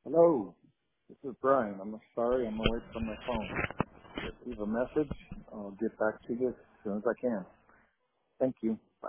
Hello, this is Brian. I'm sorry I'm away from my phone. Leave a message. I'll get back to you as soon as I can. Thank you. Bye.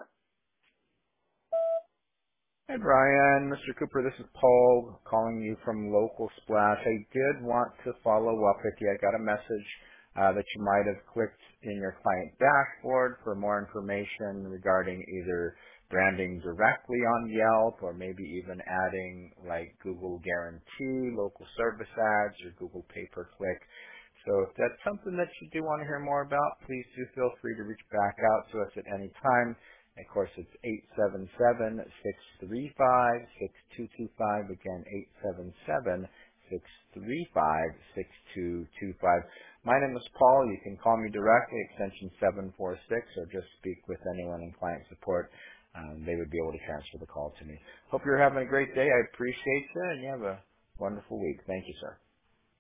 Hey Brian, Mr. Cooper, this is Paul calling you from Local Splash. I did want to follow up with you. I got a message that you might have clicked in your client dashboard for more information regarding either branding directly on Yelp or maybe even adding like Google Guarantee, local service ads, or Google pay-per-click. So if that's something that you do want to hear more about, please do feel free to reach back out to us at any time. Of course, it's 877-635-6225. Again, 877-635-6225. My name is Paul. You can call me directly, extension 746, or just speak with anyone in client support. They would be able to transfer the call to me. Hope you're having a great day. I appreciate you, and you have a wonderful week. Thank you, sir.